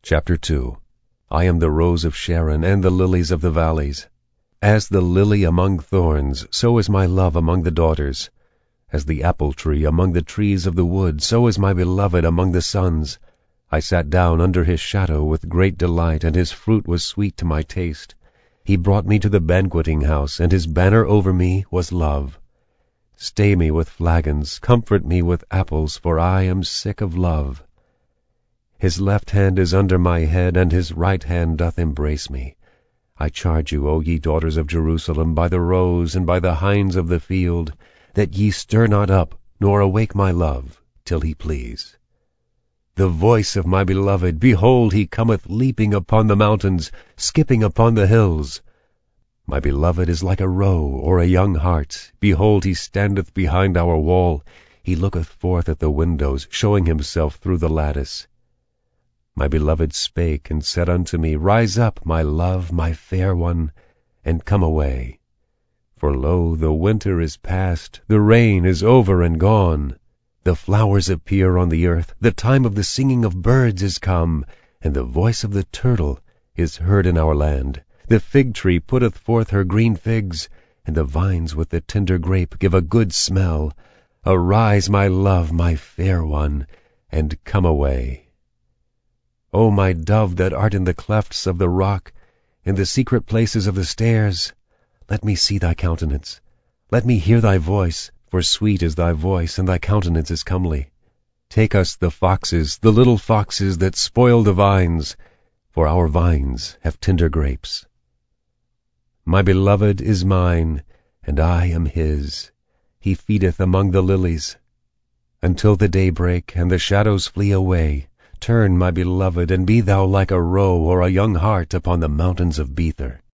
Chapter 2. I am the rose of Sharon and the lilies of the valleys. As the lily among thorns, so is my love among the daughters. As the apple tree among the trees of the wood, so is my beloved among the sons. I sat down under his shadow with great delight, and his fruit was sweet to my taste. He brought me to the banqueting house, and his banner over me was love. Stay me with flagons, comfort me with apples, for I am sick of love. His left hand is under my head, and his right hand doth embrace me. I charge you, O ye daughters of Jerusalem, by the roes and by the hinds of the field, that ye stir not up, nor awake my love, till he please. The voice of my beloved, behold, he cometh leaping upon the mountains, skipping upon the hills. My beloved is like a roe or a young hart. Behold, he standeth behind our wall. He looketh forth at the windows, showing himself through the lattice. My beloved spake and said unto me, Rise up, my love, my fair one, and come away. For lo, the winter is past, the rain is over and gone. The flowers appear on the earth, the time of the singing of birds is come, and the voice of the turtle is heard in our land. The fig tree putteth forth her green figs, and the vines with the tender grape give a good smell. Arise, my love, my fair one, and come away. O my dove that art in the clefts of the rock, in the secret places of the stairs, let me see thy countenance. Let me hear thy voice, for sweet is thy voice, and thy countenance is comely. Take us the foxes, the little foxes that spoil the vines, for our vines have tender grapes. My beloved is mine, and I am his. He feedeth among the lilies. Until the day break, and the shadows flee away, turn, my beloved, and be thou like a roe or a young hart upon the mountains of Bether.